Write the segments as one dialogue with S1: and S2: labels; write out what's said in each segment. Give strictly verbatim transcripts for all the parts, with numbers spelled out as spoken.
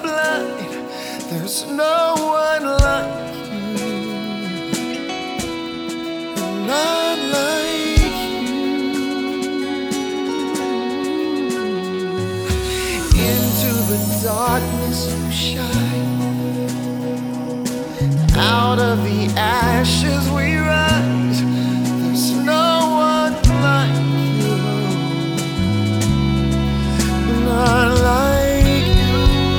S1: blind. There's no one like you, none like you. Into the darkness you shine. Out of the ashes we rise. There's no one like you, not like you.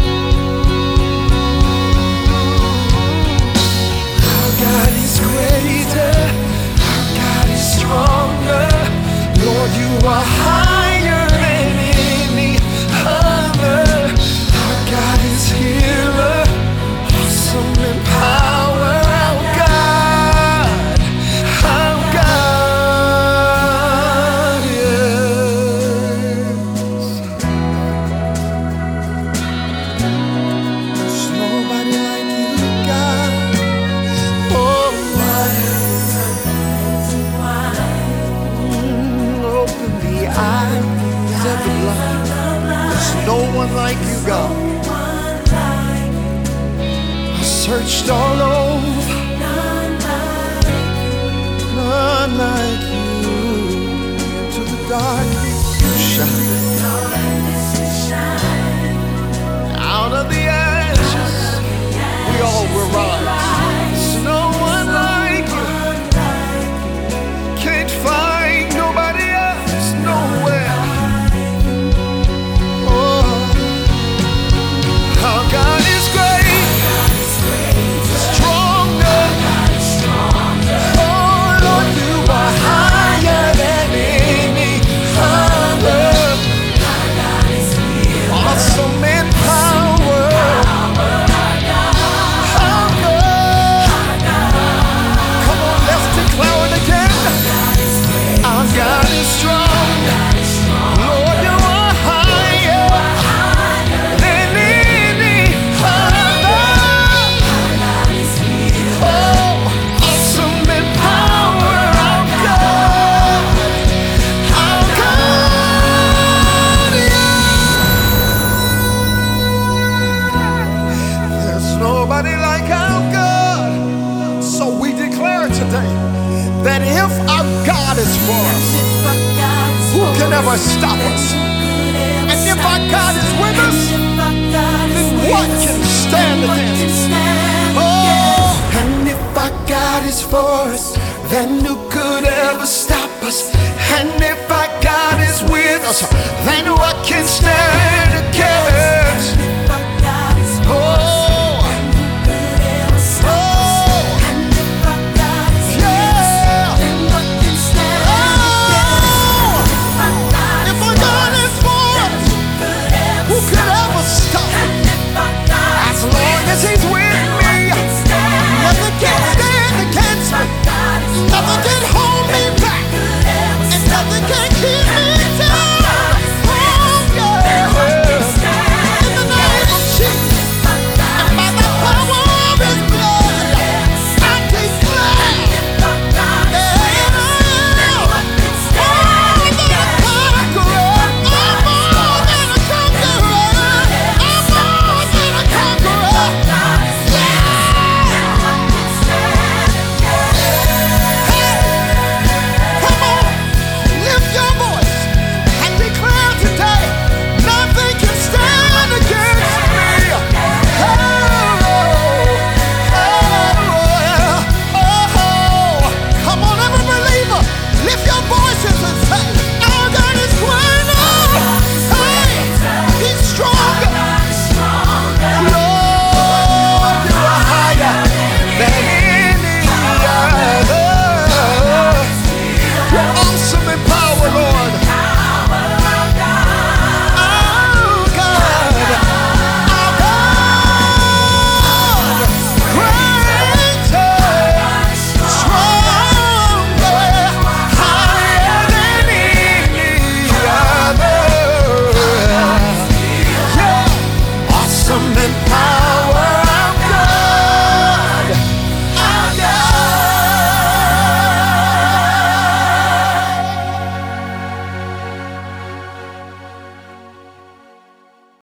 S1: Our God is greater, our God is stronger. Lord, you are higher than any other. Our God is healer, awesome in power. No one like you, God. I searched all over, none like you. Into the darkness you shine. Out of the ashes we all will rise. There's no one like you. Can't find nobody else nowhere. God is great, stronger. Oh Lord, you are higher than any other. Awesome in power. Our God. Come on, let's declare it again. Our God is strong. Lord, you are higher than any. Nobody like our God. So we declare today that if our God is for us, who can ever stop us? And if our God is with us, then what can stand against? Oh, and if our God is for us, then who could ever stop us? And if our God is with us, then what can stand against?